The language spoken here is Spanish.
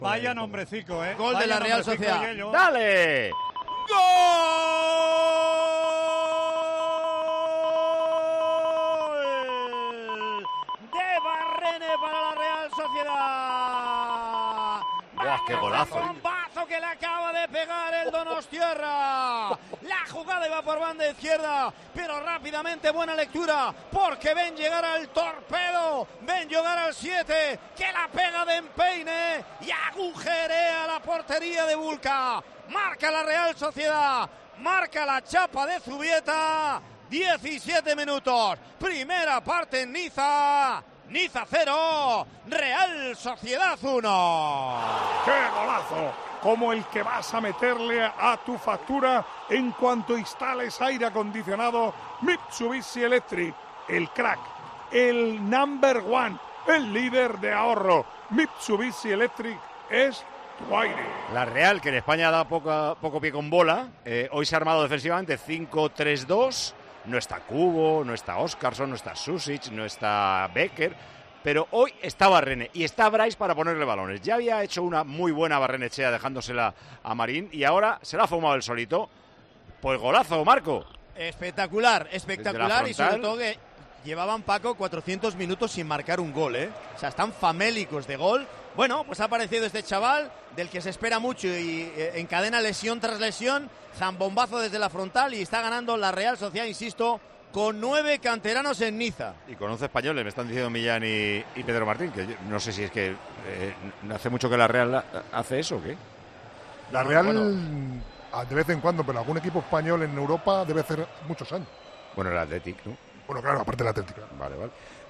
Vaya nombrecico, Gol de la Real Sociedad. ¡Dale! ¡Gol! De Barrene para la Real Sociedad. ¡Buah, qué golazo! Bombazo que le acaba de pegar el Donostiarra. La jugada iba por banda izquierda, pero rápidamente buena lectura, porque ven llegar al torpedo, ven llegar al 7, que la pega de empeine y agujerea la portería de Vulca. Marca la Real Sociedad, marca la chapa de Zubieta. 17 minutos, primera parte en Niza. Niza 0, Real Sociedad 1. ¡Qué golazo! Como el que vas a meterle a tu factura en cuanto instales aire acondicionado Mitsubishi Electric. El crack, el number one, el líder de ahorro. Mitsubishi Electric es tu aire. La Real, que en España da poco pie con bola, hoy se ha armado defensivamente 5-3-2. No está Kubo, no está Oscarson, no está Susic, no está Becker, pero hoy está Barrene y está Brais para ponerle balones. Ya había hecho una muy buena Barrenechea dejándosela a Marín y ahora se la ha fumado él solito. Pues golazo, Marco. Espectacular, espectacular, y sobre todo que llevaban, Paco, 400 minutos sin marcar un gol, O sea, están famélicos de gol. Bueno, pues ha aparecido este chaval del que se espera mucho y encadena lesión tras lesión, zambombazo desde la frontal y está ganando la Real Sociedad, insisto, con 9 canteranos en Niza. Y con 11 españoles, me están diciendo Millán y Pedro Martín, que yo no sé si es que hace mucho que la Real hace eso o qué. La Real, de vez en cuando, pero algún equipo español en Europa debe hacer muchos años. Bueno, el Athletic, ¿no? Bueno, claro, aparte del Atlético. Vale.